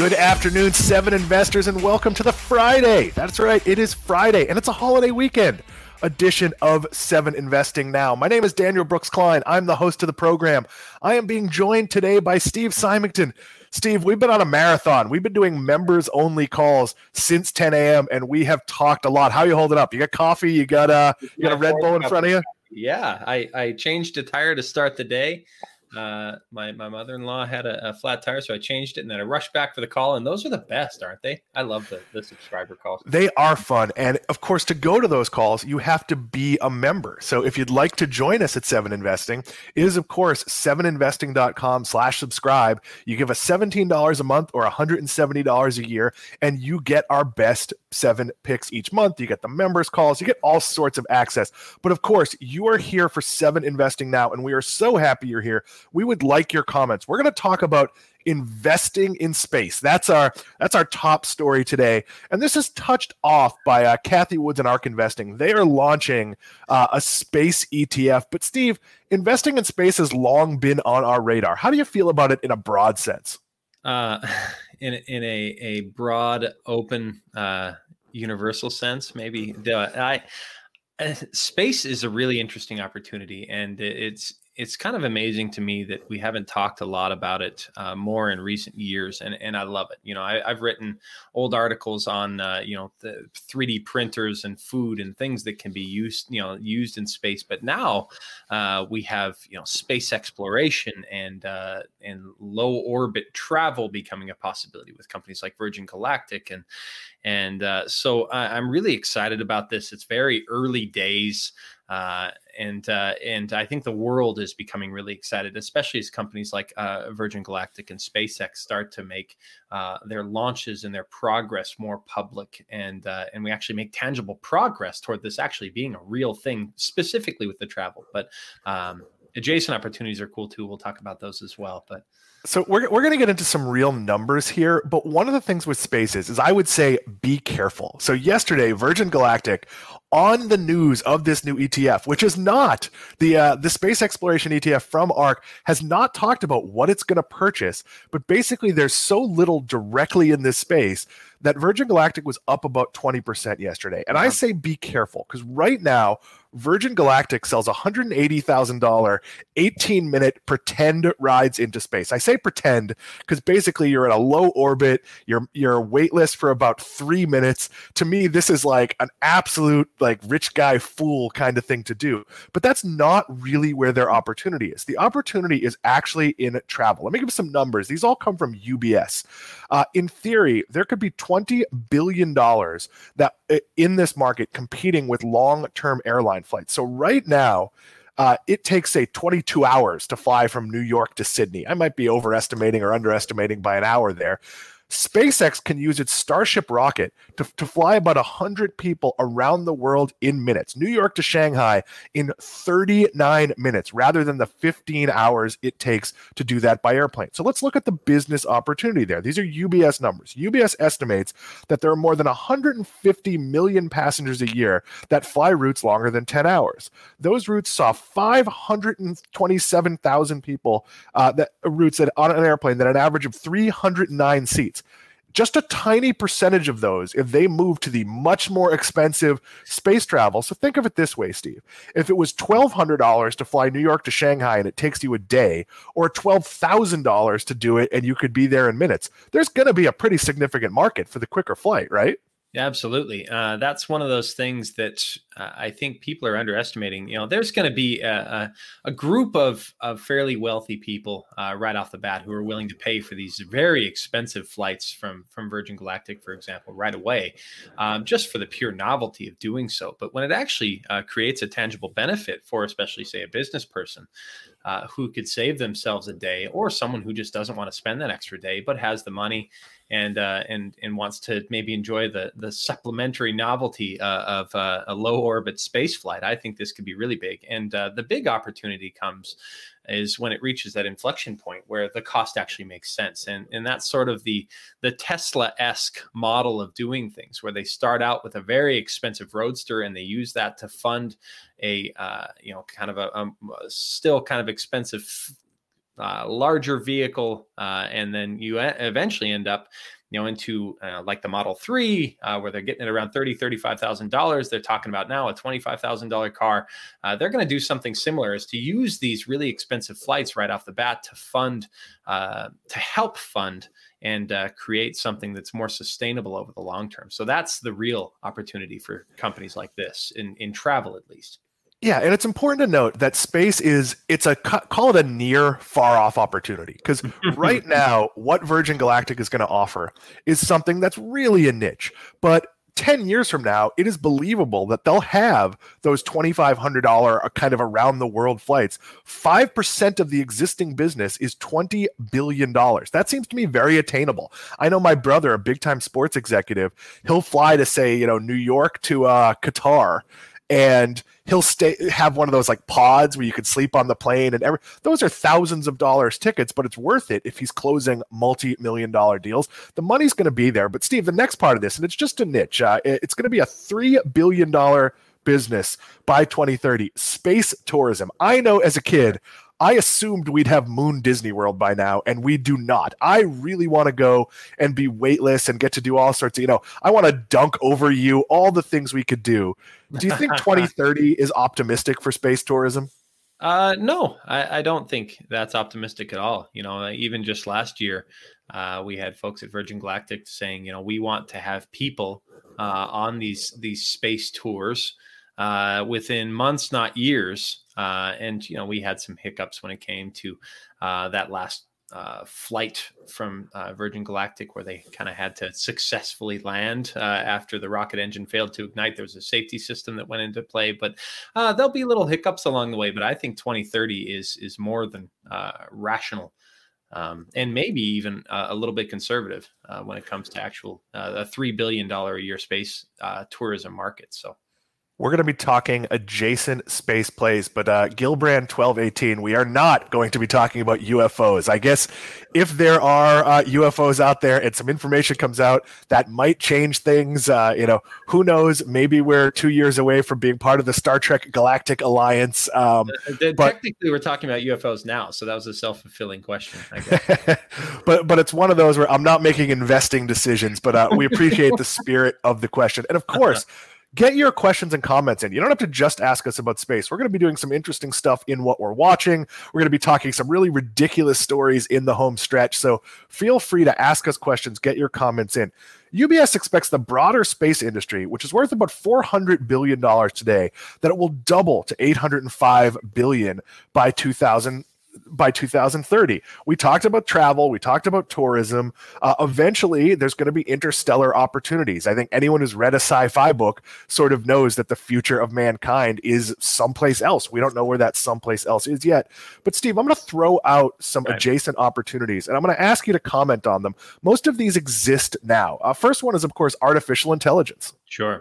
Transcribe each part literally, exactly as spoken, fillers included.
Good afternoon, Seven Investors, and welcome to the Friday. That's right, it is Friday, and it's a holiday weekend edition of Seven Investing Now. My name is Daniel Brooks Klein. I'm the host of the program. I am being joined today by Steve Symington. Steve, we've been on a marathon. We've been doing members-only calls since ten a.m., and we have talked a lot. How are you holding up? You got coffee? You got, uh, you got a Red Bull in front of you? Yeah, I, I changed a tire to start the day. Uh, my, my mother-in-law had a, a flat tire, so I changed it, and then I rushed back for the call, and those are the best, aren't they? I love the, the subscriber calls. They are fun, and of course, to go to those calls, you have to be a member. So if you'd like to join us at Seven Investing, it is, of course, seven investing dot com slash subscribe. You give us seventeen dollars a month or one hundred seventy dollars a year, and you get our best seven picks each month. You get the members calls, you get all sorts of access. But of course, you are here for Seven Investing Now, and we are so happy you're here. We would like your comments. We're going to talk about investing in space. That's our that's our top story today. And this is touched off by uh, Cathie Woods and ARK Investing. They are launching uh, a space E T F. But Steve, investing in space has long been on our radar. How do you feel about it in a broad sense? Uh, in in a a broad, open, uh, universal sense, maybe. I, uh, space is a really interesting opportunity, and it's it's kind of amazing to me that we haven't talked a lot about it uh, more in recent years, and and I love it. You know, I, I've written old articles on uh, you know the three D printers and food and things that can be used you know used in space. But now uh, we have you know space exploration and uh, and low orbit travel becoming a possibility with companies like Virgin Galactic, and and uh, so I, I'm really excited about this. It's very early days. Uh, and uh, and I think the world is becoming really excited, especially as companies like uh, Virgin Galactic and SpaceX start to make uh, their launches and their progress more public, and uh, and we actually make tangible progress toward this actually being a real thing, specifically with the travel. But um, adjacent opportunities are cool too. We'll talk about those as well. But So we're, we're going to get into some real numbers here, but one of the things with space is, is I would say be careful. So yesterday, Virgin Galactic on the news of this new E T F, which is not the uh, the space exploration E T F from ARK, has not talked about what it's going to purchase, but basically there's so little directly in this space that Virgin Galactic was up about twenty percent yesterday. And I say be careful, because right now, Virgin Galactic sells one hundred eighty thousand dollars eighteen minute pretend rides into space. I say pretend because basically you're in a low orbit, you're you're weightless for about three minutes. To me, this is like an absolute like rich guy fool kind of thing to do. But that's not really where their opportunity is. The opportunity is actually in travel. Let me give you some numbers. These all come from U B S. Uh, in theory, there could be twenty billion dollars that in this market competing with long-term airline flights. So right now, uh, it takes, say, twenty-two hours to fly from New York to Sydney. I might be overestimating or underestimating by an hour there. SpaceX can use its Starship rocket to, to fly about one hundred people around the world in minutes. New York to Shanghai in thirty-nine minutes, rather than the fifteen hours it takes to do that by airplane. So let's look at the business opportunity there. These are U B S numbers. U B S estimates that there are more than one hundred fifty million passengers a year that fly routes longer than ten hours. Those routes saw five hundred twenty-seven thousand people uh, that routes that on an airplane that an average of three hundred nine seats. Just a tiny percentage of those, if they move to the much more expensive space travel. So think of it this way, Steve. If it was twelve hundred dollars to fly New York to Shanghai and it takes you a day, or twelve thousand dollars to do it and you could be there in minutes, there's going to be a pretty significant market for the quicker flight, right? Yeah, absolutely. Uh, that's one of those things that uh, I think people are underestimating. You know, there's going to be a, a, a group of, of fairly wealthy people uh, right off the bat who are willing to pay for these very expensive flights from, from Virgin Galactic, for example, right away, um, just for the pure novelty of doing so. But when it actually uh, creates a tangible benefit for, especially, say, a business person uh, who could save themselves a day, or someone who just doesn't want to spend that extra day but has the money and uh, and and wants to maybe enjoy the the supplementary novelty uh, of uh, a low orbit space flight, I think this could be really big. And uh, the big opportunity comes is when it reaches that inflection point where the cost actually makes sense. And and that's sort of the the Tesla-esque model of doing things, where they start out with a very expensive roadster and they use that to fund a uh, you know kind of a, a still kind of expensive Uh, larger vehicle, uh, and then you eventually end up you know, into uh, like the Model three, uh, where they're getting it around thirty thousand dollars, thirty-five thousand dollars. They're talking about now a twenty-five thousand dollars car. Uh, they're going to do something similar, is to use these really expensive flights right off the bat to fund, uh, to help fund and uh, create something that's more sustainable over the long term. So that's the real opportunity for companies like this in, in travel, at least. Yeah, and it's important to note that space is, it's a, call it a near far off opportunity, because right now what Virgin Galactic is going to offer is something that's really a niche. But ten years from now, it is believable that they'll have those twenty-five hundred dollars kind of around the world flights. five percent of the existing business is twenty billion dollars. That seems to me very attainable. I know my brother, a big time sports executive, he'll fly to, say, you know, New York to uh, Qatar, and he'll stay, have one of those like pods where you could sleep on the plane, and every, those are thousands of dollars tickets, but it's worth it if he's closing multi-million dollar deals. The money's going to be there. But Steve, the next part of this, and it's just a niche, uh, it's going to be a three billion dollars business by twenty thirty, space tourism. I know as a kid, I assumed we'd have Moon Disney World by now, and we do not. I really want to go and be weightless and get to do all sorts of, you know, I want to dunk over you, all the things we could do. Do you think twenty thirty is optimistic for space tourism? Uh, no, I, I don't think that's optimistic at all. You know, even just last year, uh, we had folks at Virgin Galactic saying, you know, we want to have people uh, on these these space tours uh, within months, not years. Uh, and, you know, we had some hiccups when it came to uh, that last uh, flight from uh, Virgin Galactic, where they kind of had to successfully land uh, after the rocket engine failed to ignite. There was a safety system that went into play, but uh, there'll be little hiccups along the way. But I think twenty thirty is is more than uh, rational. Um, and maybe even uh, a little bit conservative uh, when it comes to actual uh, a three billion dollars a year space uh, tourism market. So we're going to be talking adjacent space plays, but uh, Gilbrand twelve eighteen, we are not going to be talking about U F Os. I guess if there are uh, U F Os out there and some information comes out that might change things, uh, you know, who knows? Maybe we're two years away from being part of the Star Trek Galactic Alliance. Um, uh, but, technically, we're talking about U F Os now, so that was a self-fulfilling question, I guess. but but it's one of those where I'm not making investing decisions, but uh, we appreciate the spirit of the question, and of course. Get your questions and comments in. You don't have to just ask us about space. We're going to be doing some interesting stuff in what we're watching. We're going to be talking some really ridiculous stories in the home stretch. So feel free to ask us questions, get your comments in. U B S expects the broader space industry, which is worth about four hundred billion dollars today, that it will double to eight hundred five billion dollars by two thousand. By two thousand thirty. We talked about travel. We talked about tourism. Uh, eventually, there's going to be interstellar opportunities. I think anyone who's read a sci-fi book sort of knows that the future of mankind is someplace else. We don't know where that someplace else is yet. But Steve, I'm going to throw out some right. adjacent opportunities, and I'm going to ask you to comment on them. Most of these exist now. Uh, first one is, of course, artificial intelligence. Sure.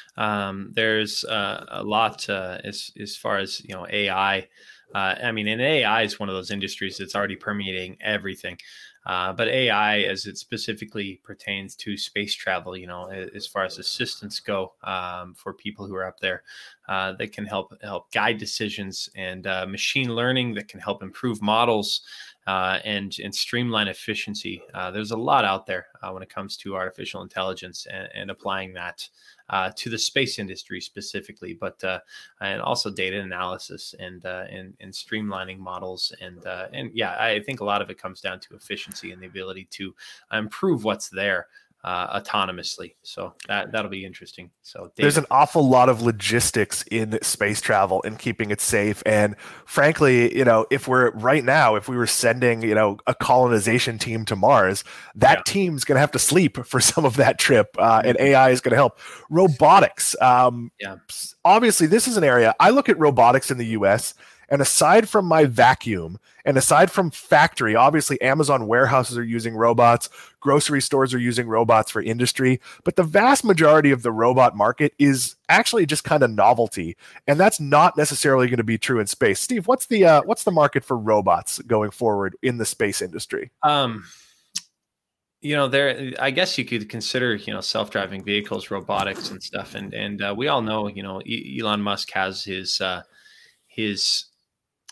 Um, there's uh, a lot uh, as as far as, you know, A I. Uh, I mean, and A I is one of those industries that's already permeating everything. Uh, but A I, as it specifically pertains to space travel, you know, as far as assistants go, um, for people who are up there, uh, that can help help guide decisions, and uh, machine learning that can help improve models uh, and and streamline efficiency. Uh, there's a lot out there uh, when it comes to artificial intelligence and, and applying that uh, to the space industry specifically, but uh, and also data analysis and uh, and, and streamlining models, and uh, and yeah, I think a lot of it comes down to efficiency and the ability to improve what's there uh, autonomously. So that that'll be interesting. So data. There's an awful lot of logistics in space travel and keeping it safe. And frankly, you know, if we're right now, if we were sending, you know, a colonization team to Mars, that yeah. team's going to have to sleep for some of that trip, uh, and A I is going to help. Robotics. Um, yeah. Obviously, this is an area I look at robotics in the U S. And aside from my vacuum, and aside from factory, obviously Amazon warehouses are using robots, grocery stores are using robots for industry, but the vast majority of the robot market is actually just kind of novelty, and that's not necessarily going to be true in space. Steve, what's the uh, what's the market for robots going forward in the space industry? Um, you know, there, I guess you could consider, you know, self-driving vehicles, robotics, and stuff, and and uh, we all know, you know, e- Elon Musk has his uh, his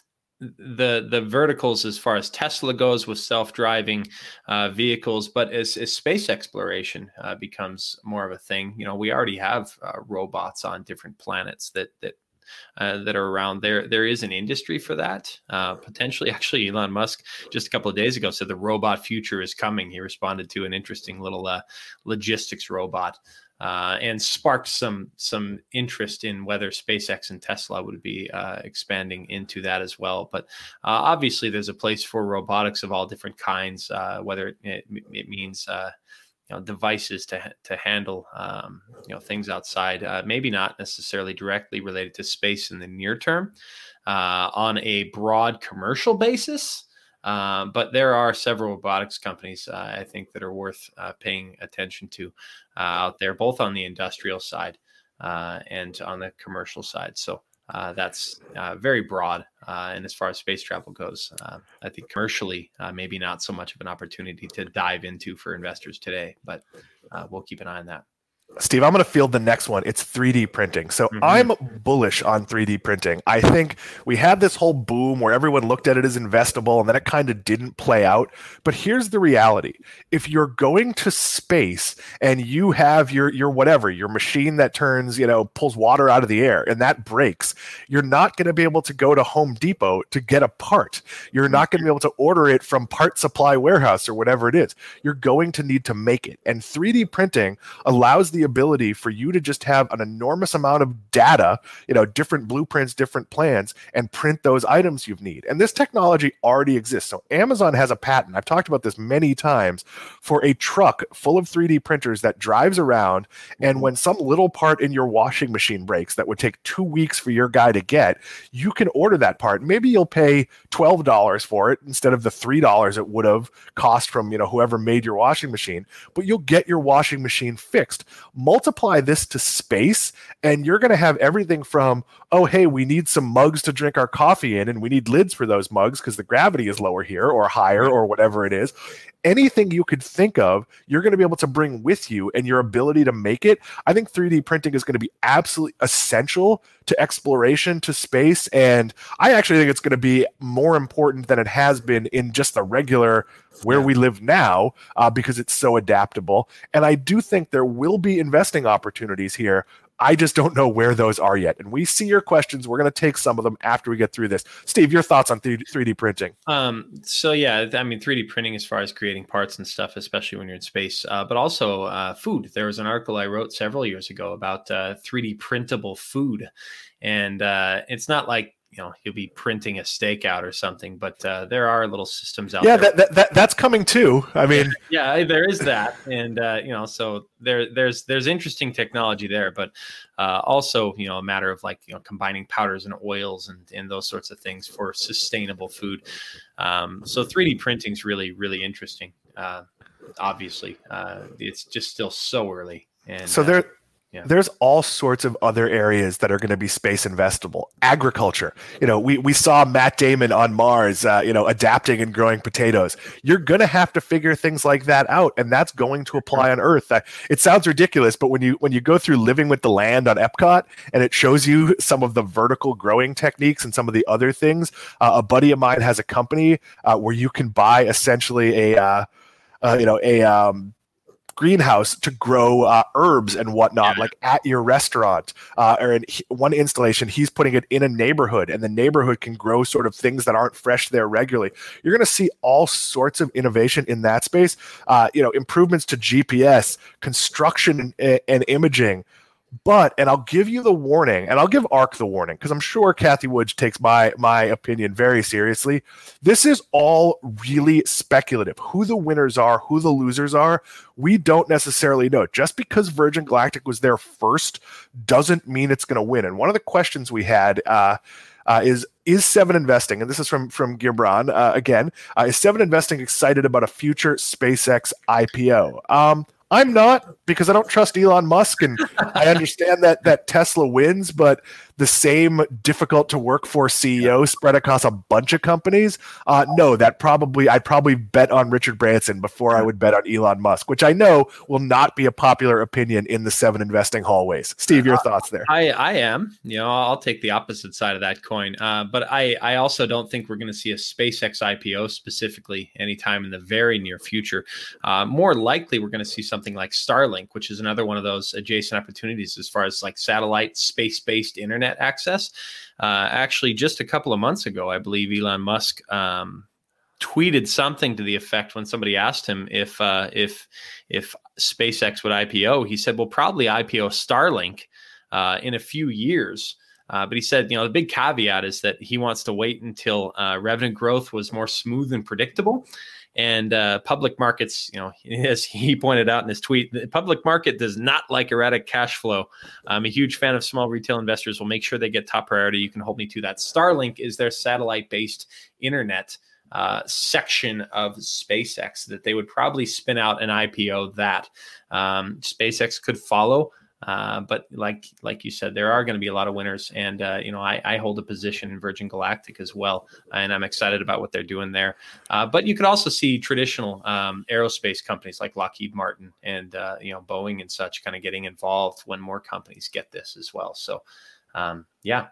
the the verticals as far as Tesla goes with self-driving uh, vehicles, but as, as space exploration uh, becomes more of a thing, you know, we already have uh, robots on different planets that that uh, that are around. There there is an industry for that. Uh, potentially, actually, Elon Musk just a couple of days ago said the robot future is coming. He responded to an interesting little uh, logistics robot. Uh, and sparked some some interest in whether SpaceX and Tesla would be uh, expanding into that as well. But uh, obviously, there's a place for robotics of all different kinds, uh, whether it, it, it means uh, you know, devices to to handle um, you know, things outside. Uh, maybe not necessarily directly related to space in the near term, uh, on a broad commercial basis. Um, but there are several robotics companies, uh, I think, that are worth uh, paying attention to uh, out there, both on the industrial side uh, and on the commercial side. So uh, that's uh, very broad. Uh, and as far as space travel goes, uh, I think commercially, uh, maybe not so much of an opportunity to dive into for investors today, but uh, we'll keep an eye on that. Steve, I'm going to field the next one. It's three D printing. So mm-hmm. I'm bullish on three D printing. I think we had this whole boom where everyone looked at it as investable, and then it kind of didn't play out. But here's the reality. If you're going to space and you have your your whatever, your machine that turns, you know, pulls water out of the air and that breaks, you're not going to be able to go to Home Depot to get a part. You're not going to be able to order it from Part Supply Warehouse or whatever it is. You're going to need to make it. And three D printing allows the ability for you to just have an enormous amount of data, you know, different blueprints, different plans, and print those items you need. And this technology already exists. So Amazon has a patent, I've talked about this many times, for a truck full of three D printers that drives around, and when some little part in your washing machine breaks that would take two weeks for your guy to get, you can order that part. Maybe you'll pay twelve dollars for it instead of the three dollars it would have cost from, you know, whoever made your washing machine, but you'll get your washing machine fixed. Multiply this to space, and you're going to have everything from, oh, hey, we need some mugs to drink our coffee in, and we need lids for those mugs because the gravity is lower here or higher or whatever it is. Anything you could think of, you're going to be able to bring with you, and your ability to make it. I think three D printing is going to be absolutely essential to exploration, to space, and I actually think it's going to be more important than it has been in just the regular where we live now, uh, because it's so adaptable. And I do think there will be investing opportunities here. I just don't know where those are yet. And we see your questions. We're going to take some of them after we get through this. Steve, your thoughts on three D printing? Um, so yeah, I mean, three D printing as far as creating parts and stuff, especially when you're in space, uh, but also uh, food. There was an article I wrote several years ago about uh, three D printable food. And uh, it's not like, you know, you'll be printing a steak out or something, but uh, there are little systems out yeah, there. Yeah, that, that, that's coming too. I mean, yeah, yeah, there is that. And, uh, you know, so there, there's, there's interesting technology there, but uh, also, you know, a matter of like, you know, combining powders and oils and, and those sorts of things for sustainable food. Um, so three D printing is really, really interesting. Uh, obviously, uh, it's just still so early. And so there, uh, Yeah. There's all sorts of other areas that are going to be space investable. Agriculture, you know, we, we saw Matt Damon on Mars, uh, you know, adapting and growing potatoes. You're going to have to figure things like that out, and that's going to apply on Earth. Uh, it sounds ridiculous, but when you when you go through Living with the Land on Epcot, and it shows you some of the vertical growing techniques and some of the other things, uh, a buddy of mine has a company uh, where you can buy essentially a, uh, uh, you know, a um, greenhouse to grow uh, herbs and whatnot, yeah. like at your restaurant, uh, or in he, one installation, he's putting it in a neighborhood, and the neighborhood can grow sort of things that aren't fresh there regularly. You're going to see all sorts of innovation in that space. Uh, you know, improvements to G P S, construction and, and imaging. But, and I'll give you the warning, and I'll give ARC the warning, because I'm sure Kathy Woods takes my my opinion very seriously. This is all really speculative. Who the winners are, who the losers are, we don't necessarily know. Just because Virgin Galactic was there first doesn't mean it's going to win. And one of the questions we had uh, uh, is, is Seven Investing, and this is from, from Gibran, uh, again, uh, is Seven Investing excited about a future SpaceX I P O? Um, I'm not, because I don't trust Elon Musk, and I understand that that Tesla wins, but the same difficult to work for C E O spread across a bunch of companies, uh, no, that probably, I'd probably bet on Richard Branson before I would bet on Elon Musk, which I know will not be a popular opinion in the Seven Investing hallways. Steve, your thoughts there? I, I am, you know, I'll take the opposite side of that coin. Uh, but I, I also don't think we're going to see a SpaceX I P O specifically anytime in the very near future. Uh, more likely, we're going to see something like Starlink, which is another one of those adjacent opportunities as far as like satellite space-based internet access. Uh, actually, just a couple of months ago, I believe Elon Musk um, tweeted something to the effect when somebody asked him if uh, if if SpaceX would I P O. He said, "We'll probably I P O Starlink uh, in a few years." Uh, but he said, you know, the big caveat is that he wants to wait until uh, revenue growth was more smooth and predictable. And uh, public markets, you know, as he pointed out in his tweet, the public market does not like erratic cash flow. I'm a huge fan of small retail investors. Will make sure they get top priority. You can hold me to that. Starlink is their satellite-based internet uh, section of SpaceX that they would probably spin out an I P O that um, SpaceX could follow. Uh, but like like you said, there are going to be a lot of winners, and uh, you know I, I hold a position in Virgin Galactic as well, and I'm excited about what they're doing there. Uh, but you could also see traditional um, aerospace companies like Lockheed Martin and uh, you know Boeing and such kind of getting involved when more companies get this as well. So um, yeah.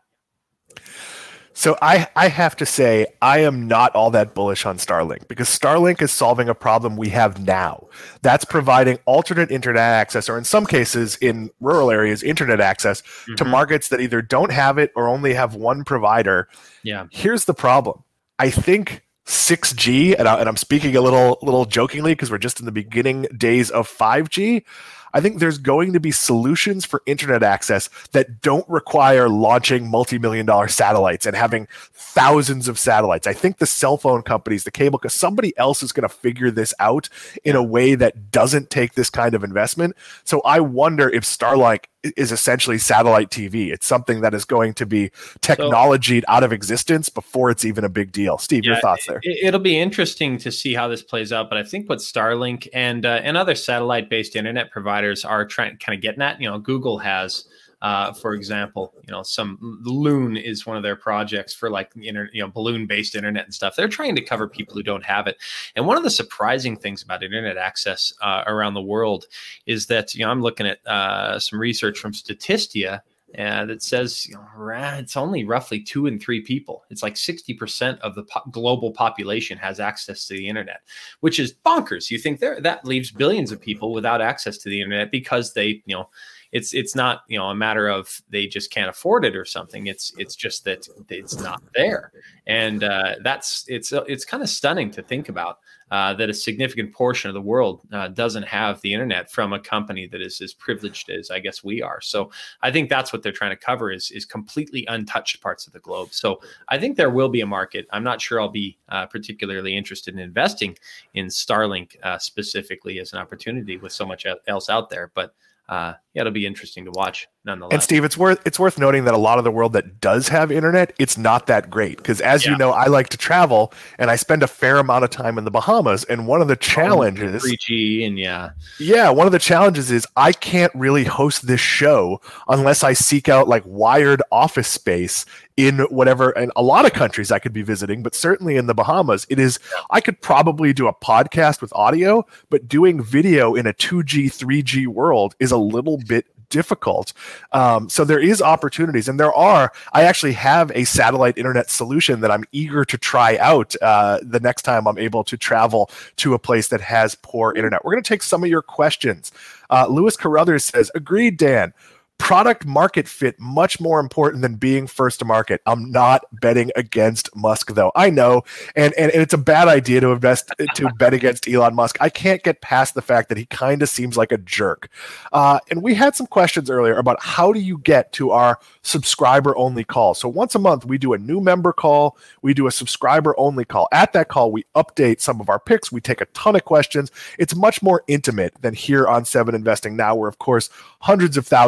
So I, I have to say, I am not all that bullish on Starlink because Starlink is solving a problem we have now. That's providing alternate internet access, or in some cases in rural areas, internet access mm-hmm. to markets that either don't have it or only have one provider. Yeah. Here's the problem. I think six G, and, I, and I'm speaking a little, little jokingly because we're just in the beginning days of five G. I think there's going to be solutions for internet access that don't require launching multi-million dollar satellites and having thousands of satellites. I think the cell phone companies, the cable, because somebody else is going to figure this out in a way that doesn't take this kind of investment. So I wonder if Starlink is essentially satellite T V. It's something that is going to be technologied so, out of existence before it's even a big deal. Steve, yeah, your thoughts there? It, it'll be interesting to see how this plays out, but I think what Starlink and uh, and other satellite-based internet providers are trying kind of getting at, you know, Google has, uh, for example, you know, some Loon is one of their projects for like, inter, you know, balloon-based internet and stuff. They're trying to cover people who don't have it. And one of the surprising things about internet access uh, around the world is that, you know, I'm looking at uh, some research from Statistia uh, that says, you know, it's only roughly two in three people. It's like sixty percent of the po- global population has access to the internet, which is bonkers. You think there that leaves billions of people without access to the internet because they, you know, It's it's not, you know, a matter of they just can't afford it or something. It's it's just that it's not there, and uh, that's it's it's kind of stunning to think about uh, that a significant portion of the world uh, doesn't have the internet from a company that is as privileged as I guess we are. So I think that's what they're trying to cover is is completely untouched parts of the globe. So I think there will be a market. I'm not sure I'll be uh, particularly interested in investing in Starlink uh, specifically as an opportunity with so much else out there, but. Uh, yeah, it'll be interesting to watch nonetheless. And Steve, it's worth it's worth noting that a lot of the world that does have internet, it's not that great because, as yeah. you know, I like to travel and I spend a fair amount of time in the Bahamas. And one of the challenges, three G and yeah, yeah, one of the challenges is I can't really host this show unless I seek out like wired office space in whatever. And a lot of countries I could be visiting, but certainly in the Bahamas, it is. I could probably do a podcast with audio, but doing video in a two G, three G world is a little bit difficult. Um, so there is opportunities, and there are. I actually have a satellite internet solution that I'm eager to try out uh, the next time I'm able to travel to a place that has poor internet. We're going to take some of your questions. Uh, Lewis Carruthers says, agreed, Dan. Product market fit much more important than being first to market. I'm not betting against Musk though. I know, and and, and it's a bad idea to invest to bet against Elon Musk. I can't get past the fact that he kind of seems like a jerk. Uh, and we had some questions earlier about how do you get to our subscriber only call. So once a month we do a new member call, we do a subscriber only call. At that call we update some of our picks. We take a ton of questions. It's much more intimate than here on Seven Investing Now, where of course hundreds of thousands of you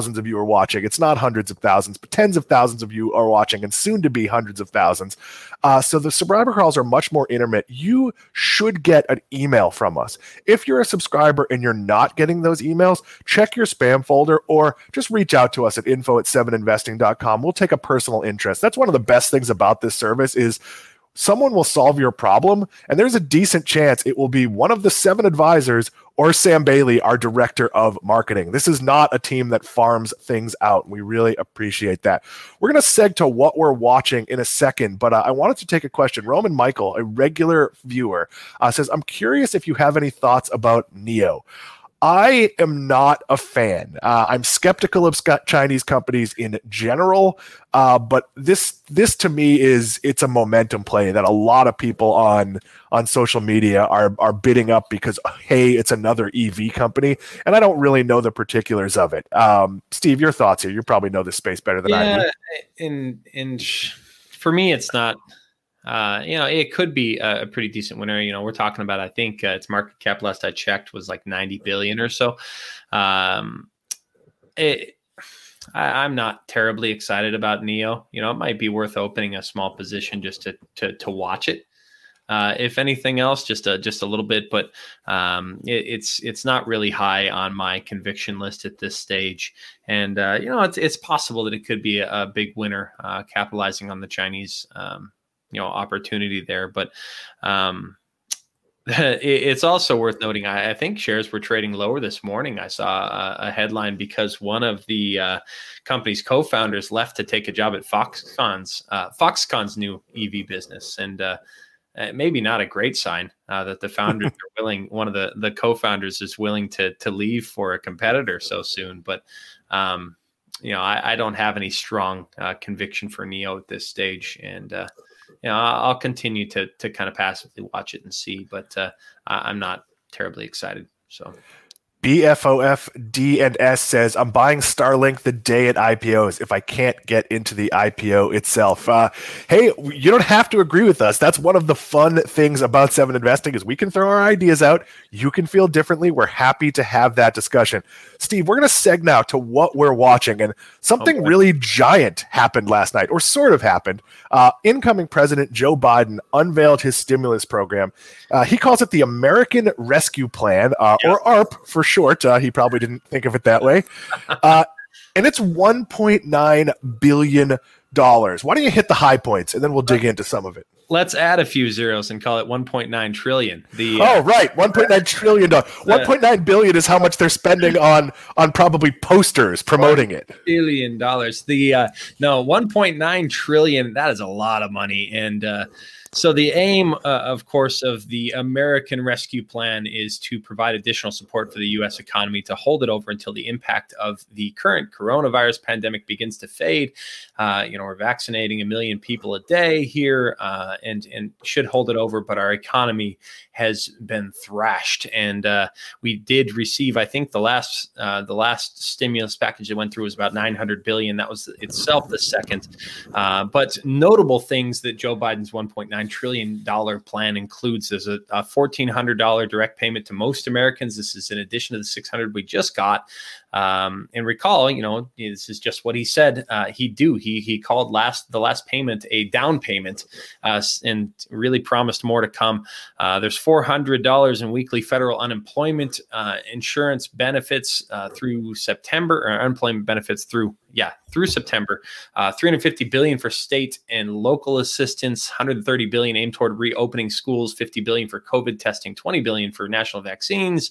are watching. It's not hundreds of thousands, but tens of thousands of you are watching, and soon to be hundreds of thousands. Uh, so the subscriber calls are much more intermittent. You should get an email from us. If you're a subscriber and you're not getting those emails, check your spam folder or just reach out to us at info at seven investing dot com. We'll take a personal interest. That's one of the best things about this service is someone will solve your problem, and there's a decent chance it will be one of the seven advisors or Sam Bailey, our director of marketing. This is not a team that farms things out. We really appreciate that. We're going to seg to what we're watching in a second, but uh, I wanted to take a question. Roman Michael, a regular viewer, uh, says, I'm curious if you have any thoughts about N I O. I am not a fan. Uh, I'm skeptical of Chinese companies in general, uh, but this this to me is it's a momentum play that a lot of people on on social media are are bidding up because hey, it's another E V company, and I don't really know the particulars of it. Um, Steve, your thoughts here? You probably know this space better than yeah, I do. In in for me, it's not. Uh, you know, it could be a, a pretty decent winner. You know, we're talking about, I think uh, its market cap last I checked was like ninety billion or so. Um, it, I, I'm not terribly excited about N I O. You know, it might be worth opening a small position just to to, to watch it. Uh, if anything else, just a just a little bit, but um, it, it's it's not really high on my conviction list at this stage. And uh, you know, it's it's possible that it could be a, a big winner, uh, capitalizing on the Chinese. Um, you know, opportunity there. But um, it, it's also worth noting, I, I think shares were trading lower this morning. I saw a, a headline because one of the uh, company's co-founders left to take a job at Foxconn's, uh, Foxconn's new E V business. And uh, maybe not a great sign uh, that the founders are willing, one of the, the co-founders is willing to, to leave for a competitor so soon. But um, you know, I, I don't have any strong uh, conviction for N I O at this stage. And, uh, you know, I'll continue to to kind of passively watch it and see, but uh, I'm not terribly excited. So B F O F D and S says, I'm buying Starlink the day it I P Os if I can't get into the I P O itself. Uh, hey, you don't have to agree with us. That's one of the fun things about Seven Investing is we can throw our ideas out. You can feel differently. We're happy to have that discussion. Steve, we're going to seg now to what we're watching. And something okay. really giant happened last night, or sort of happened. Uh, incoming President Joe Biden unveiled his stimulus program. Uh, he calls it the American Rescue Plan, uh, yeah. or A R P for short. Uh, he probably didn't think of it that way. Uh, and it's one point nine billion dollars. Why don't you hit the high points, and then we'll dig into some of it. Let's add a few zeros and call it one point nine trillion. The uh, oh, right, one point nine trillion dollars. one point nine billion is how much they're spending on on probably posters promoting it. Billion dollars. The uh, no, one point nine trillion. That is a lot of money, and uh, so the aim, uh, of course, of the American Rescue Plan is to provide additional support for the U S economy to hold it over until the impact of the current coronavirus pandemic begins to fade. Uh, you know, we're vaccinating a million people a day here, uh, and and should hold it over, but our economy has been thrashed, and uh, we did receive, I think, the last uh, the last stimulus package that went through was about nine hundred billion. That was itself the second, uh, but notable things that Joe Biden's one point nine trillion dollars plan includes. There's a, a fourteen hundred dollars direct payment to most Americans. This is in addition to the six hundred we just got. Um, and recall, you know, this is just what he said uh, he'd do. He he called last the last payment a down payment, uh, and really promised more to come. Uh, there's four hundred dollars in weekly federal unemployment uh, insurance benefits uh, through September, or unemployment benefits through yeah through September. Uh, three hundred fifty billion dollars for state and local assistance, one hundred thirty billion dollars aimed toward reopening schools, fifty billion dollars for COVID testing, twenty billion dollars for national vaccines.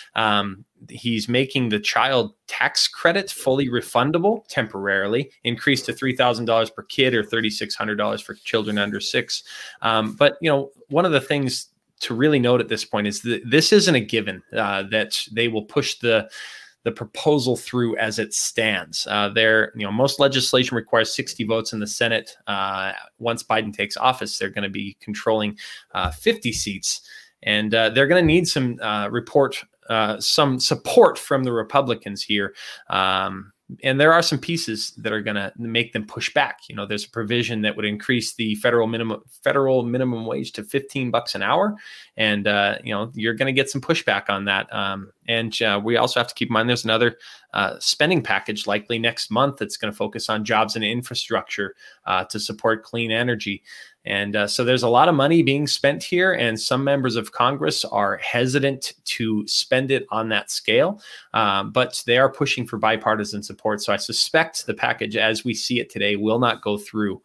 Um, he's making the child tax credit fully refundable temporarily, increased to three thousand dollars per kid or three thousand six hundred dollars for children under six. Um, but, you know, one of the things to really note at this point is that this isn't a given, uh, that they will push the the proposal through as it stands. Uh, there, you know, most legislation requires sixty votes in the Senate. Uh, once Biden takes office, they're going to be controlling uh, fifty seats, and uh, they're going to need some uh, report, uh, some support from the Republicans here. Um, and there are some pieces that are going to make them push back. You know, there's a provision that would increase the federal minimum federal minimum wage to fifteen bucks an hour, and uh, you know, you're going to get some pushback on that. Um, And uh, we also have to keep in mind there's another uh, spending package likely next month that's going to focus on jobs and infrastructure uh, to support clean energy. And uh, so there's a lot of money being spent here, and some members of Congress are hesitant to spend it on that scale, um, but they are pushing for bipartisan support. So I suspect the package as we see it today will not go through.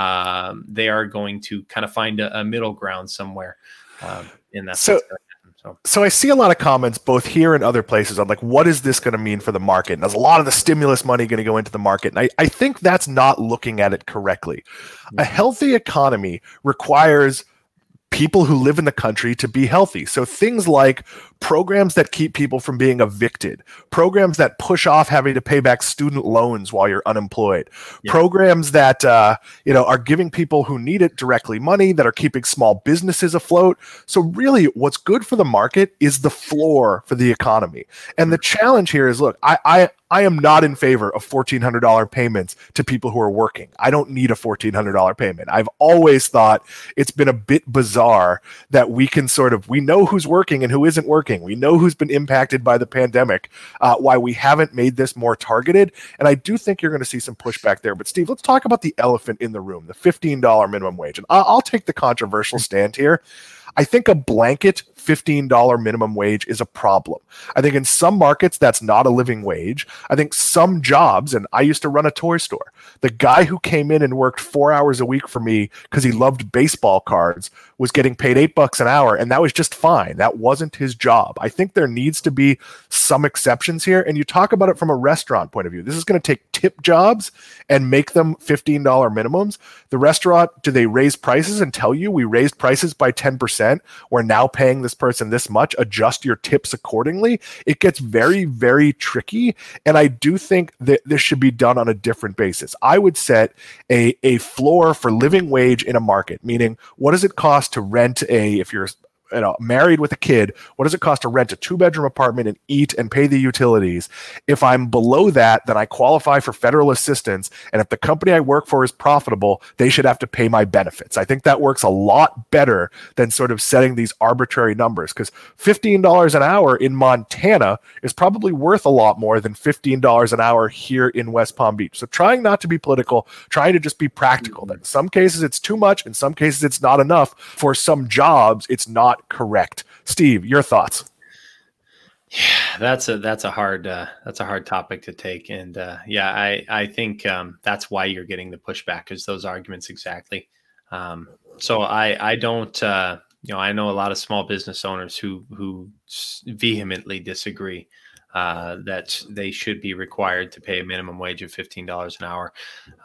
Um, they are going to kind of find a, a middle ground somewhere um, in that. So, So. so I see a lot of comments both here and other places on like, what is this going to mean for the market? And there's a lot of the stimulus money going to go into the market. And I, I think that's not looking at it correctly. Mm-hmm. A healthy economy requires people who live in the country to be healthy. So things like programs that keep people from being evicted, programs that push off having to pay back student loans while you're unemployed, yeah. programs that uh, you know are giving people who need it directly money, that are keeping small businesses afloat. So really what's good for the market is the floor for the economy. And the challenge here is, look, I I, I am not in favor of fourteen hundred dollars payments to people who are working. I don't need a fourteen hundred dollars payment. I've always thought it's been a bit bizarre that we can sort of, we know who's working and who isn't working. We know who's been impacted by the pandemic, uh, why we haven't made this more targeted. And I do think you're going to see some pushback there. But Steve, let's talk about the elephant in the room, the fifteen dollars minimum wage. And I'll, I'll take the controversial stand here. I think a blanket fifteen dollars minimum wage is a problem. I think in some markets, that's not a living wage. I think some jobs, and I used to run a toy store, the guy who came in and worked four hours a week for me because he loved baseball cards was getting paid eight bucks an hour, and that was just fine. That wasn't his job. I think there needs to be some exceptions here, and you talk about it from a restaurant point of view. This is going to take tip jobs and make them fifteen dollars minimums. The restaurant, do they raise prices and tell you we raised prices by ten percent? We're now paying this person this much, adjust your tips accordingly. It gets very, very tricky. And I do think that this should be done on a different basis. I would set a, a floor for living wage in a market, meaning what does it cost to rent a, if you're you know, married with a kid, what does it cost to rent a two-bedroom apartment and eat and pay the utilities? If I'm below that, then I qualify for federal assistance. And if the company I work for is profitable, they should have to pay my benefits. I think that works a lot better than sort of setting these arbitrary numbers, because fifteen dollars an hour in Montana is probably worth a lot more than fifteen dollars an hour here in West Palm Beach. So trying not to be political, trying to just be practical. That in some cases it's too much, in some cases it's not enough. For some jobs, it's not correct. Steve, your thoughts? Yeah, that's a that's a hard uh, that's a hard topic to take, and uh, yeah, I I think um, that's why you're getting the pushback, is those arguments exactly. Um, so I I don't uh, you know I know a lot of small business owners who who vehemently disagree uh, that they should be required to pay a minimum wage of fifteen dollars an hour,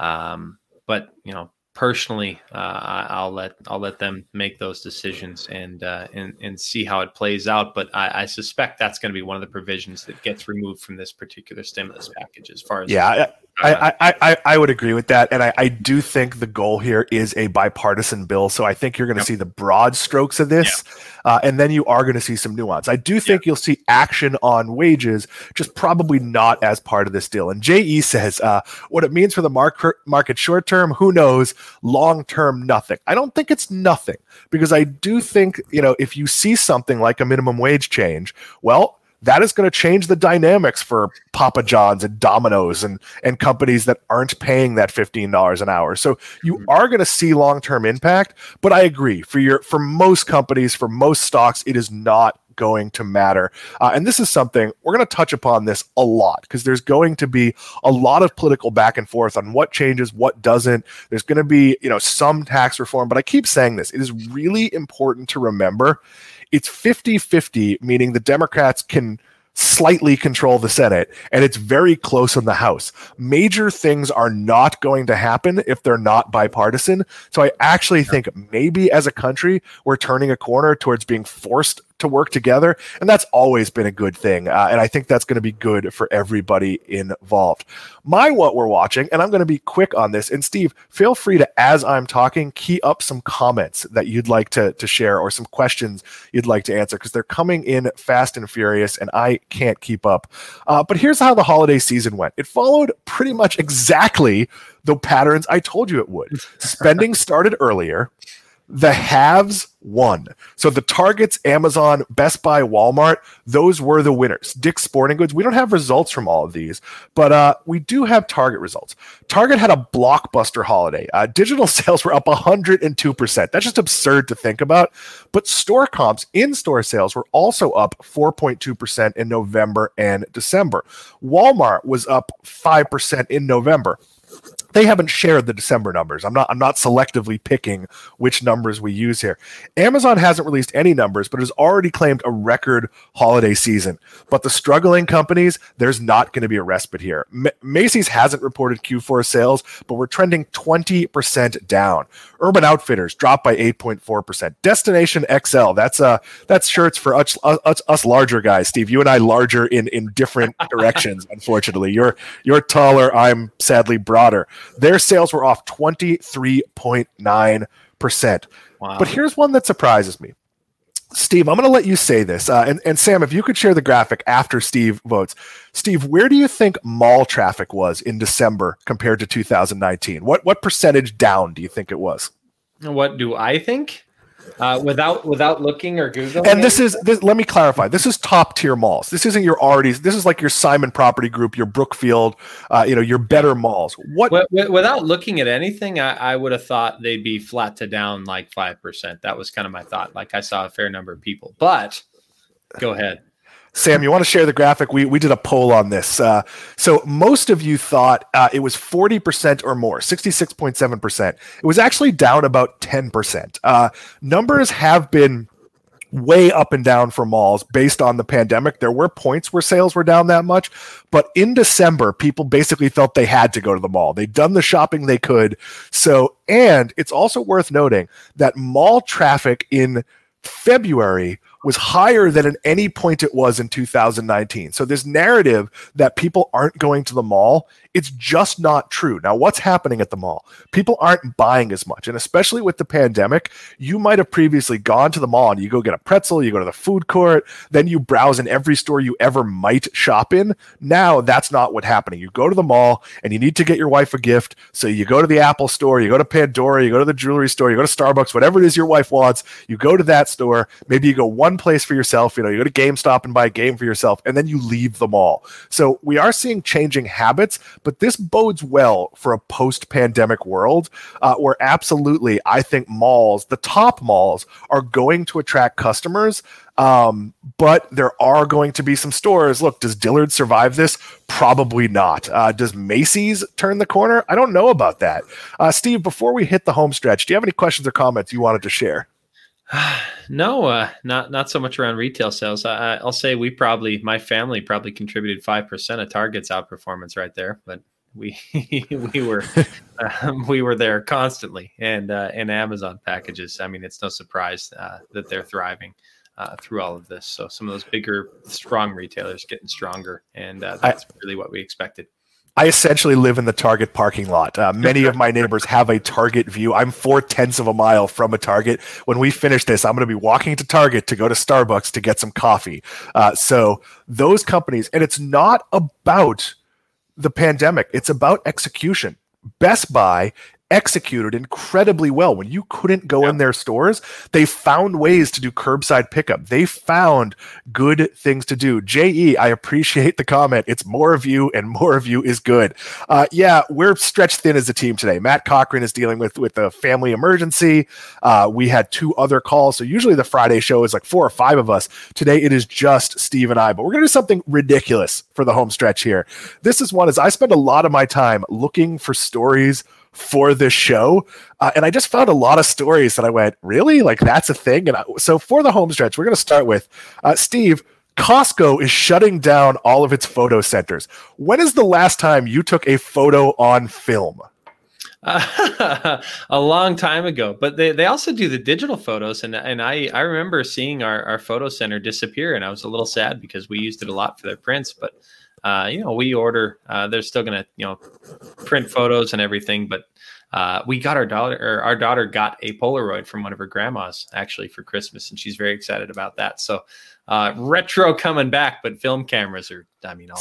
um, but you know. Personally, uh, I'll let I'll let them make those decisions and uh, and and see how it plays out. But I, I suspect that's going to be one of the provisions that gets removed from this particular stimulus package. As far as yeah, I, I, I, I would agree with that. And I, I do think the goal here is a bipartisan bill. So I think you're going to yep. see the broad strokes of this. Yep. Uh, and then you are going to see some nuance. I do think yep. you'll see action on wages, just probably not as part of this deal. And J E says, uh, what it means for the market, market short term, who knows? Long term, nothing. I don't think it's nothing, because I do think, you know, if you see something like a minimum wage change, well, that is going to change the dynamics for Papa John's and Domino's and, and companies that aren't paying that fifteen dollars an hour. So you are going to see long-term impact, but I agree, for your for most companies, for most stocks, it is not going to matter. Uh, and this is something we're going to touch upon this a lot, because there's going to be a lot of political back and forth on what changes, what doesn't. There's going to be, you know, some tax reform, but I keep saying this. It is really important to remember it's fifty-fifty, meaning the Democrats can slightly control the Senate, and it's very close in the House. Major things are not going to happen if they're not bipartisan. So I actually think maybe as a country, we're turning a corner towards being forced to work together, and that's always been a good thing. Uh, and I think that's going to be good for everybody involved. My what we're watching, and I'm going to be quick on this, and Steve, feel free to, as I'm talking, key up some comments that you'd like to, to share, or some questions you'd like to answer, because they're coming in fast and furious, and I can't keep up. Uh, but here's how the holiday season went. It followed pretty much exactly the patterns I told you it would. Spending started earlier. The haves won. So the Targets, Amazon, Best Buy, Walmart, those were the winners. Dick's Sporting Goods, we don't have results from all of these, but uh, we do have Target results. Target had a blockbuster holiday. Uh, digital sales were up one hundred two percent. That's just absurd to think about. But store comps, in-store sales were also up four point two percent in November and December. Walmart was up five percent in November. They haven't shared the December numbers. I'm not I'm not selectively picking which numbers we use here. Amazon hasn't released any numbers, but has already claimed a record holiday season. But the struggling companies, there's not going to be a respite here. M- Macy's hasn't reported Q four sales, but we're trending twenty percent down. Urban Outfitters dropped by eight point four percent. Destination X L, that's uh that's shirts for us, us us larger guys. Steve, you and I larger in in different directions, unfortunately. You're you're taller, I'm sadly broader. Their sales were off twenty-three point nine percent. Wow. But here's one that surprises me. Steve, I'm going to let you say this. Uh, and, and Sam, if you could share the graphic after Steve votes. Steve, where do you think mall traffic was in December compared to two thousand nineteen? What what percentage down do you think it was? What do I think? Uh, without without looking or Googling. And this is this, let me clarify. This is top tier malls. This isn't your Artie's. This is like your Simon Property Group, your Brookfield, uh, you know, your better malls. What without looking at anything, I, I would have thought they'd be flat to down like five percent. That was kind of my thought. Like I saw a fair number of people, but go ahead. Sam, you want to share the graphic? We we did a poll on this. Uh, so most of you thought uh, it was forty percent or more, sixty-six point seven percent. It was actually down about ten percent. Uh, numbers have been way up and down for malls based on the pandemic. There were points where sales were down that much, but in December, people basically felt they had to go to the mall. They'd done the shopping they could. So, and it's also worth noting that mall traffic in February was higher than at any point it was in two thousand nineteen. So this narrative that people aren't going to the mall, it's just not true. Now, what's happening at the mall? People aren't buying as much. And especially with the pandemic, you might have previously gone to the mall and you go get a pretzel, you go to the food court, then you browse in every store you ever might shop in. Now, that's not what's happening. You go to the mall and you need to get your wife a gift. So you go to the Apple store, you go to Pandora, you go to the jewelry store, you go to Starbucks, whatever it is your wife wants, you go to that store. Maybe you go one place for yourself, you know, you go to GameStop and buy a game for yourself, and then you leave the mall. So we are seeing changing habits, but this bodes well for a post-pandemic world uh, where absolutely, I think malls, the top malls, are going to attract customers. Um, but there are going to be some stores. Look, does Dillard survive this? Probably not. Uh, does Macy's turn the corner? I don't know about that. Uh, Steve, before we hit the home stretch, do you have any questions or comments you wanted to share? No, uh, not not so much around retail sales. I, I'll say we probably, my family probably contributed five percent of Target's outperformance right there, but we we were um, we were there constantly, and uh, and Amazon packages. I mean, it's no surprise uh, that they're thriving uh, through all of this. So some of those bigger, strong retailers getting stronger, and uh, that's I, really what we expected. I essentially live in the Target parking lot. Uh, many of my neighbors have a Target view. I'm four tenths of a mile from a Target. When we finish this, I'm going to be walking to Target to go to Starbucks to get some coffee. Uh, so those companies, and it's not about the pandemic. It's about execution. Best Buy executed incredibly well. When you couldn't go yeah. in their stores, they found ways to do curbside pickup. They found good things to do. J E, I appreciate the comment. It's more of you, and more of you is good. Uh, yeah, we're stretched thin as a team today. Matt Cochran is dealing with, with a family emergency. Uh, we had two other calls. So usually the Friday show is like four or five of us. Today it is just Steve and I, but we're going to do something ridiculous for the home stretch here. This is one is I spend a lot of my time looking for stories for this show. Uh, and I just found a lot of stories that I went, really? Like that's a thing? And I, so for the home stretch, we're going to start with uh, Steve. Costco is shutting down all of its photo centers. When is the last time you took a photo on film? Uh, a long time ago, but they, they also do the digital photos. And, and I, I remember seeing our, our photo center disappear, and I was a little sad because we used it a lot for their prints, but Uh, you know, we order, uh, they're still going to, you know, print photos and everything, but uh, we got our daughter, or our daughter got a Polaroid from one of her grandmas actually for Christmas, and she's very excited about that. So uh, retro coming back, but film cameras are, I mean, all so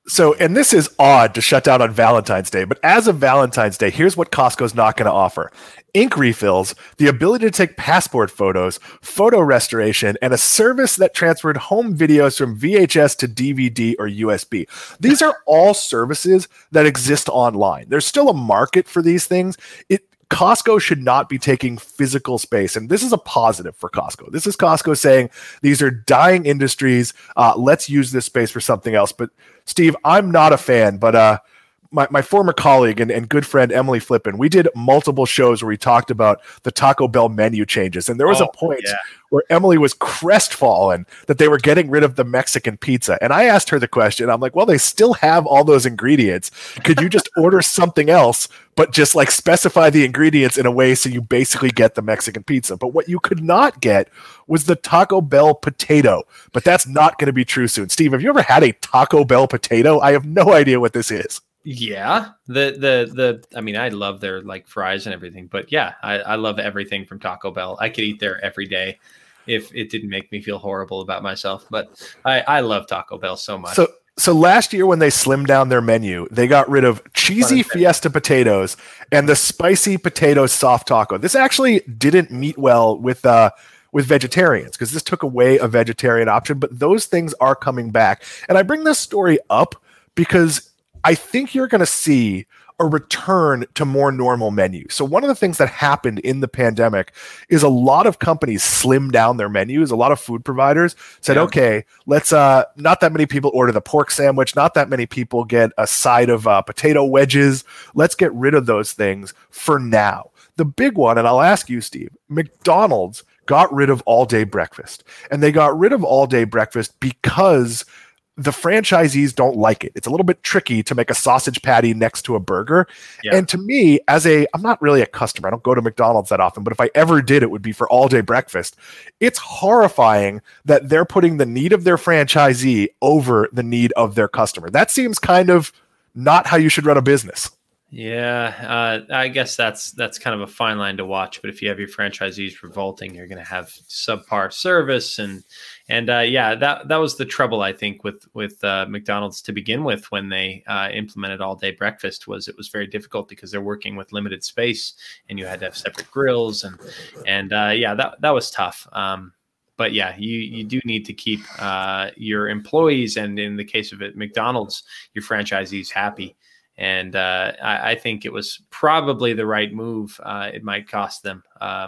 So, and this is odd to shut down on Valentine's Day, but as of Valentine's Day, here's what Costco's not going to offer: ink refills, the ability to take passport photos, photo restoration, and a service that transferred home videos from V H S to D V D or U S B. These are all services that exist online. There's still a market for these things. It Costco should not be taking physical space. And this is a positive for Costco. This is Costco saying these are dying industries. Uh, let's use this space for something else. But Steve, I'm not a fan, but uh, my, my former colleague and, and good friend, Emily Flippen, we did multiple shows where we talked about the Taco Bell menu changes. And there was oh, a point yeah. where Emily was crestfallen that they were getting rid of the Mexican pizza. And I asked her the question. I'm like, well, they still have all those ingredients. Could you just order something else, but just like specify the ingredients in a way so you basically get the Mexican pizza? But what you could not get was the Taco Bell potato. But that's not going to be true soon. Steve, have you ever had a Taco Bell potato? I have no idea what this is. Yeah, the the the I mean, I love their like fries and everything, but yeah, I, I love everything from Taco Bell. I could eat there every day if it didn't make me feel horrible about myself. But I, I love Taco Bell so much. So so last year when they slimmed down their menu, they got rid of cheesy Fiesta potatoes and the spicy potato soft taco. This actually didn't meet well with uh with vegetarians because this took away a vegetarian option, but those things are coming back. And I bring this story up because I think you're going to see a return to more normal menus. So one of the things that happened in the pandemic is a lot of companies slimmed down their menus. A lot of food providers said, yeah. okay, let's uh, not that many people order the pork sandwich. Not that many people get a side of uh, potato wedges. Let's get rid of those things for now. The big one, and I'll ask you, Steve, McDonald's got rid of all-day breakfast. And they got rid of all-day breakfast because the franchisees don't like it. It's a little bit tricky to make a sausage patty next to a burger. Yeah. And to me, as a, I'm not really a customer. I don't go to McDonald's that often, but if I ever did, it would be for all day breakfast. It's horrifying that they're putting the need of their franchisee over the need of their customer. That seems kind of not how you should run a business. Yeah, uh, I guess that's that's kind of a fine line to watch. But if you have your franchisees revolting, you're going to have subpar service, and and uh, yeah, that that was the trouble I think with with uh, McDonald's to begin with when they uh, implemented all day breakfast. Was it was very difficult because they're working with limited space, and you had to have separate grills, and and uh, yeah, that that was tough. Um, But yeah, you, you do need to keep uh, your employees, and in the case of it, McDonald's, your franchisees happy. And uh, I, I think it was probably the right move. Uh, it might cost them. Uh,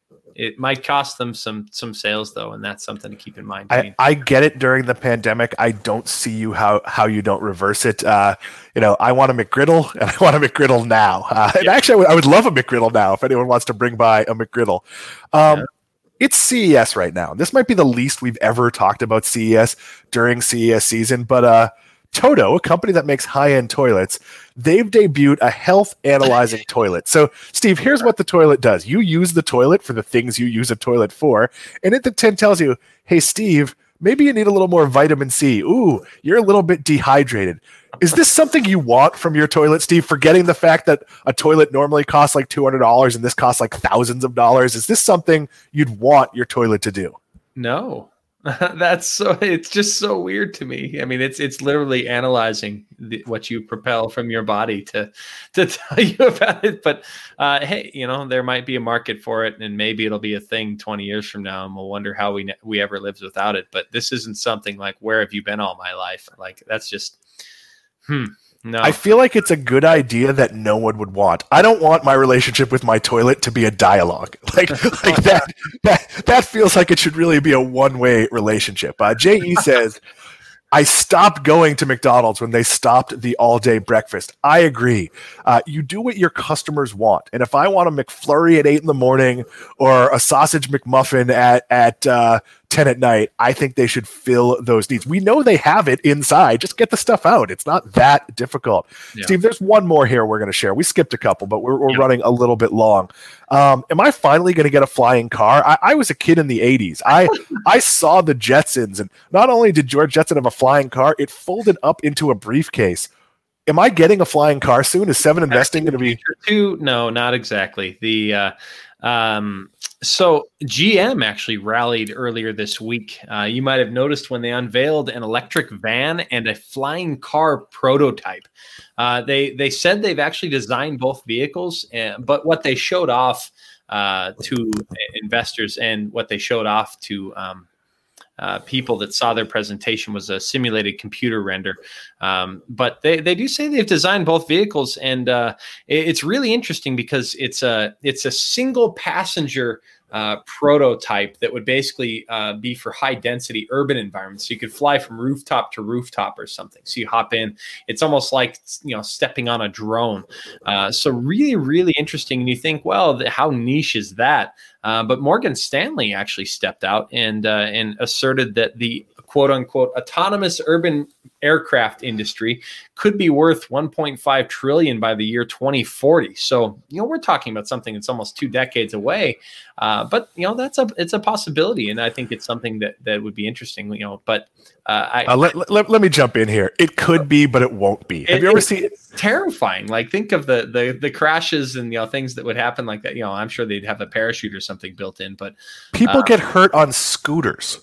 it might cost them some some sales, though, and that's something to keep in mind. I, I get it during the pandemic. I don't see you how how you don't reverse it. Uh, you know, I want a McGriddle, and I want a McGriddle now. Uh, yeah. And actually, I would, I would love a McGriddle now if anyone wants to bring by a McGriddle. Um, yeah. It's C E S right now. This might be the least we've ever talked about C E S during C E S season, but uh, Toto, a company that makes high-end toilets, they've debuted a health analyzing toilet. So, Steve, here's what the toilet does. You use the toilet for the things you use a toilet for, and it then tells you, hey, Steve, maybe you need a little more vitamin C. Ooh, you're a little bit dehydrated. Is this something you want from your toilet, Steve, forgetting the fact that a toilet normally costs like two hundred dollars and this costs like thousands of dollars? Is this something you'd want your toilet to do? No. That's so, it's just so weird to me. I mean, it's it's literally analyzing the, what you propel from your body to to tell you about it. But uh, hey, you know, there might be a market for it, and maybe it'll be a thing twenty years from now, and we'll wonder how we we ever lives without it. But this isn't something like, where have you been all my life? Like, that's just, hmm. No. I feel like it's a good idea that no one would want. I don't want my relationship with my toilet to be a dialogue. Like, like that, that, that feels like it should really be a one-way relationship. Uh, J E says, I stopped going to McDonald's when they stopped the all-day breakfast. I agree. Uh, you do what your customers want. And if I want a McFlurry at eight in the morning or a sausage McMuffin at, at uh, ten at night, I think they should fill those needs. We know they have it inside. Just get the stuff out. It's not that difficult. Yeah. Steve, there's one more here we're going to share. We skipped a couple, but we're, we're yeah. running a little bit long. Um, am I finally going to get a flying car? I, I was a kid in the eighties. I I saw the Jetsons, and not only did George Jetson have a flying car, it folded up into a briefcase. am I getting a flying car soon? Is Seven Investing going to be two? No, not exactly. The uh, um, so G M actually rallied earlier this week. Uh, you might have noticed when they unveiled an electric van and a flying car prototype. Uh, they they said they've actually designed both vehicles, uh, but what they showed off uh, to investors and what they showed off to um, uh, people that saw their presentation was a simulated computer render. Um, but they, they do say they've designed both vehicles, and uh, it, it's really interesting because it's a it's a single passenger uh, prototype that would basically uh, be for high density urban environments. So you could fly from rooftop to rooftop or something. So you hop in. It's almost like, you know, stepping on a drone. Uh, so really, really interesting. And you think, well, the, how niche is that? Uh, but Morgan Stanley actually stepped out and uh, and asserted that the quote unquote autonomous urban aircraft industry could be worth one point five trillion by the year twenty forty. So, you know, we're talking about something that's almost two decades away. Uh, but, you know, that's a it's a possibility. And I think it's something that that would be interesting, you know, but uh, I, uh, let, let, let me jump in here. It could be, but it won't be. Have it, you ever it's, seen it's terrifying? Like, think of the, the the crashes and, you know, things that would happen like that. You know, I'm sure they'd have a parachute or something built in, but people uh, get hurt on scooters.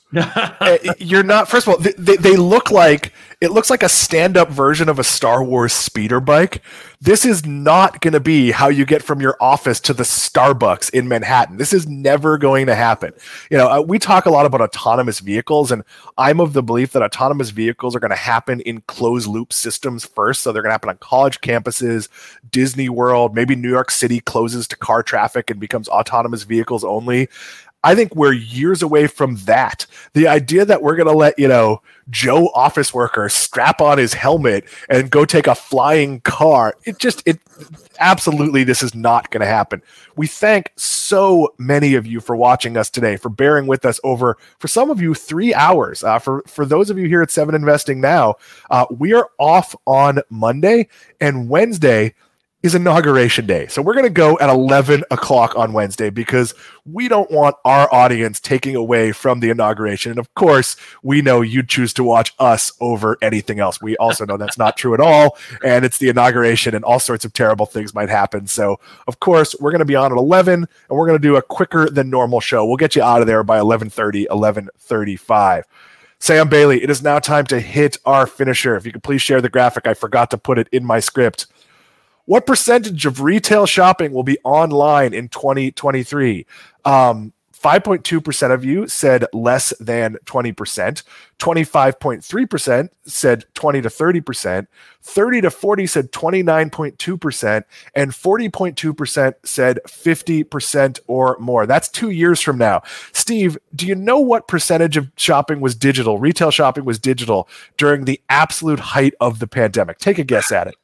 You're not, first of all, they, they, they look like, it looks like a stand-up version of a Star Wars speeder bike. This is not going to be how you get from your office to the Starbucks in Manhattan. This is never going to happen. You know, uh, we talk a lot about autonomous vehicles, and I'm of the belief that autonomous vehicles are going to happen in closed-loop systems first. So they're going to happen on college campuses, Disney World, maybe New York City closes to car traffic and becomes autonomous vehicles only. I think we're years away from that. The idea that we're going to let, you know, Joe office worker strap on his helmet and go take a flying car, it just, it absolutely, this is not going to happen. We thank so many of you for watching us today, for bearing with us over, for some of you, three hours. Uh, for, for those of you here at Seven Investing Now, uh, we are off on Monday, and Wednesday is inauguration day. So we're going to go at eleven o'clock on Wednesday because we don't want our audience taking away from the inauguration. And of course, we know you choose to watch us over anything else. We also know that's not true at all. And it's the inauguration and all sorts of terrible things might happen. So of course, we're going to be on at eleven, and we're going to do a quicker than normal show. We'll get you out of there by eleven thirty, eleven thirty-five. Sam Bailey, it is now time to hit our finisher. If you could please share the graphic. I forgot to put it in my script. What percentage of retail shopping will be online in twenty twenty-three? Um, five point two percent of you said less than twenty percent. twenty-five point three percent said twenty to thirty percent. thirty to forty said twenty-nine point two percent. And forty point two percent said fifty percent or more. That's two years from now. Steve, do you know what percentage of shopping was digital, retail shopping was digital during the absolute height of the pandemic? Take a guess at it.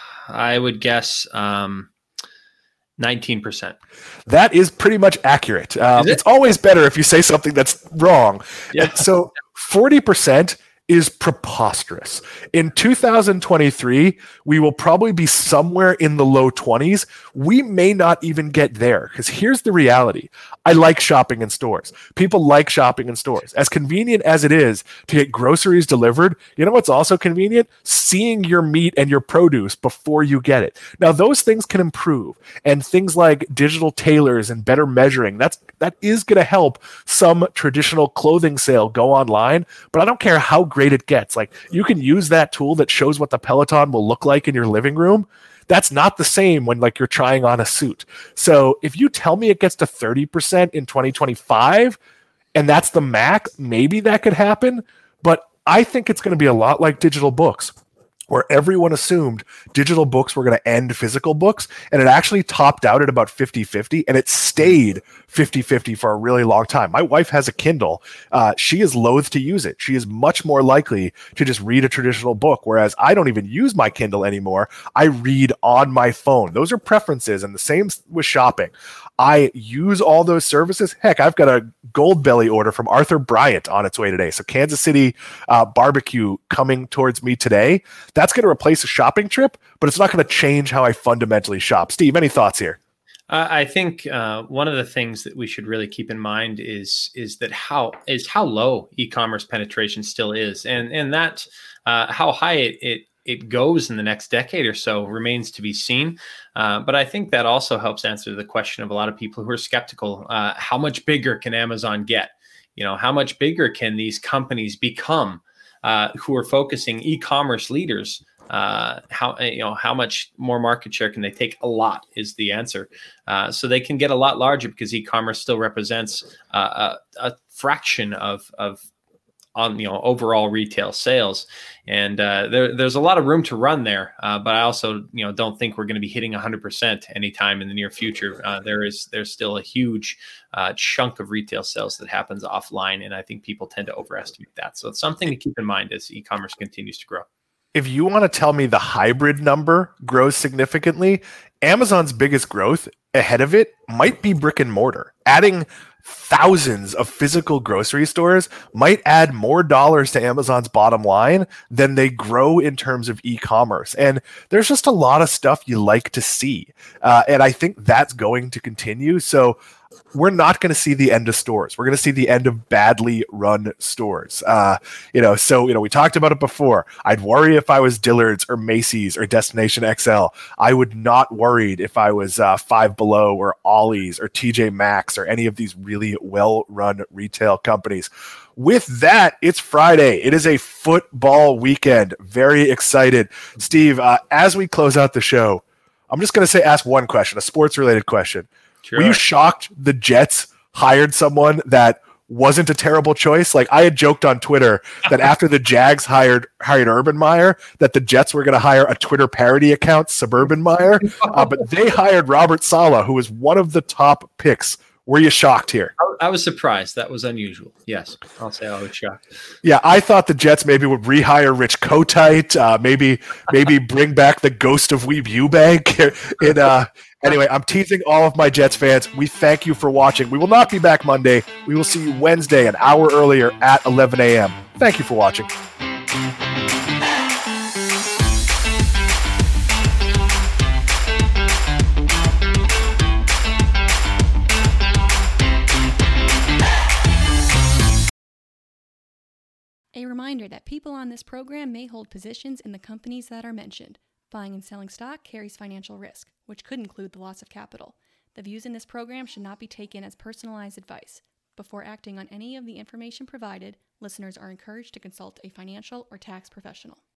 I would guess um, nineteen percent. That is pretty much accurate. Um, it? It's always better if you say something that's wrong. Yeah. And so forty percent is preposterous. In two thousand twenty-three, we will probably be somewhere in the low twenties. We may not even get there, because here's the reality. I like shopping in stores. People like shopping in stores. As convenient as it is to get groceries delivered, you know what's also convenient? Seeing your meat and your produce before you get it. Now, those things can improve, and things like digital tailors and better measuring, that's that is going to help some traditional clothing sale go online, but I don't care how great it gets. Like, you can use that tool that shows what the Peloton will look like in your living room. That's not the same when, like, you're trying on a suit. So if you tell me it gets to thirty percent in twenty twenty-five and that's the max, maybe that could happen. But I think it's going to be a lot like digital books, where everyone assumed digital books were going to end physical books, and it actually topped out at about fifty-fifty, and it stayed fifty-fifty for a really long time. My wife has a Kindle. Uh, she is loath to use it. She is much more likely to just read a traditional book, whereas I don't even use my Kindle anymore. I read on my phone. Those are preferences, and the same with shopping. I use all those services. Heck, I've got a Gold Belly order from Arthur Bryant on its way today. So Kansas City uh, barbecue coming towards me today. That's going to replace a shopping trip, but it's not going to change how I fundamentally shop. Steve, any thoughts here? Uh, I think uh, one of the things that we should really keep in mind is is that how is how low e-commerce penetration still is, and and that uh, how high it, it it goes in the next decade or so remains to be seen. Uh, but I think that also helps answer the question of a lot of people who are skeptical. Uh, how much bigger can Amazon get? You know, how much bigger can these companies become uh, who are focusing e-commerce leaders? Uh, how you know how much more market share can they take? A lot is the answer. Uh, so they can get a lot larger because e-commerce still represents uh, a, a fraction of of on you know overall retail sales, and uh, there, there's a lot of room to run there. Uh, but I also you know don't think we're going to be hitting one hundred percent anytime in the near future. Uh, there is there's still a huge uh, chunk of retail sales that happens offline, and I think people tend to overestimate that. So it's something to keep in mind as e-commerce continues to grow. If you want to tell me the hybrid number grows significantly, Amazon's biggest growth ahead of it might be brick and mortar. Adding thousands of physical grocery stores might add more dollars to Amazon's bottom line than they grow in terms of e-commerce. And there's just a lot of stuff you like to see. Uh, and I think that's going to continue. So we're not going to see the end of stores. We're going to see the end of badly run stores. Uh, you know, so, you know, we talked about it before. I'd worry if I was Dillard's or Macy's or Destination X L. I would not worried if I was uh, Five Below or Ollie's or T J Maxx or any of these really well-run retail companies. With that, it's Friday. It is a football weekend. Very excited. Steve, uh, as we close out the show, I'm just going to say, ask one question, a sports-related question. Sure. Were you shocked the Jets hired someone that wasn't a terrible choice? Like, I had joked on Twitter that after the Jags hired hired Urban Meyer, that the Jets were going to hire a Twitter parody account, Suburban Meyer, uh, but they hired Robert Saleh, who was one of the top picks. Were you shocked here? I was surprised. That was unusual. Yes, I'll say I was shocked. Yeah, I thought the Jets maybe would rehire Rich Kotite, uh, maybe maybe bring back the ghost of Weeb Eubank. In, uh, anyway, I'm teasing all of my Jets fans. We thank you for watching. We will not be back Monday. We will see you Wednesday, an hour earlier at eleven a.m. Thank you for watching. A reminder that people on this program may hold positions in the companies that are mentioned. Buying and selling stock carries financial risk, which could include the loss of capital. The views in this program should not be taken as personalized advice. Before acting on any of the information provided, listeners are encouraged to consult a financial or tax professional.